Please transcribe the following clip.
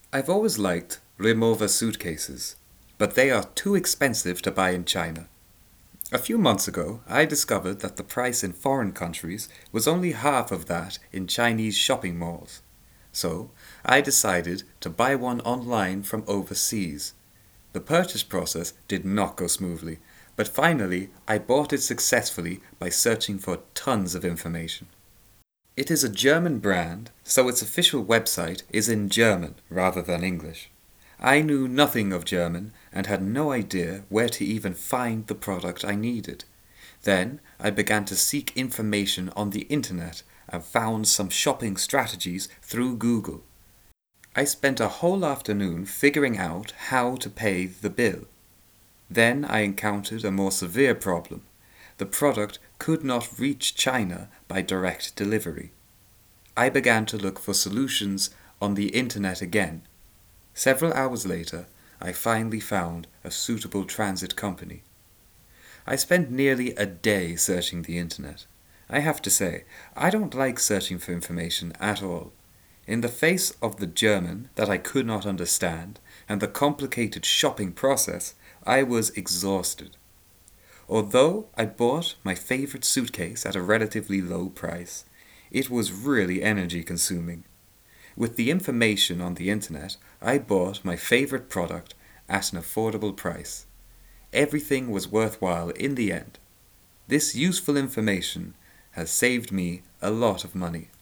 I've always liked Rimowa suitcases, but they are too expensive to buy in China. A few months ago, I discovered that the price in foreign countries was only half of that in Chinese shopping malls. So, I decided to buy one online from overseas. The purchase process did not go smoothly, but finally I bought it successfully by searching for tons of information. It is a German brand, so its official website is in German rather than English. I knew nothing of German and had no idea where to even find the product I needed. Then I began to seek information on the internet and found some shopping strategies through Google. I spent a whole afternoon figuring out how to pay the bill. Then I encountered a more severe problem. The product could not reach China by direct delivery. I began to look for solutions on the internet again. Several hours later, I finally found a suitable transit company. I spent nearly a day searching the internet. I have to say, I don't like searching for information at all. In the face of the German that I could not understand and the complicated shopping process, I was exhausted. Although I bought my favorite suitcase at a relatively low price, it was really energy consuming. With the information on the internet, I bought my favorite product at an affordable price. Everything was worthwhile in the end. This useful information has saved me a lot of money.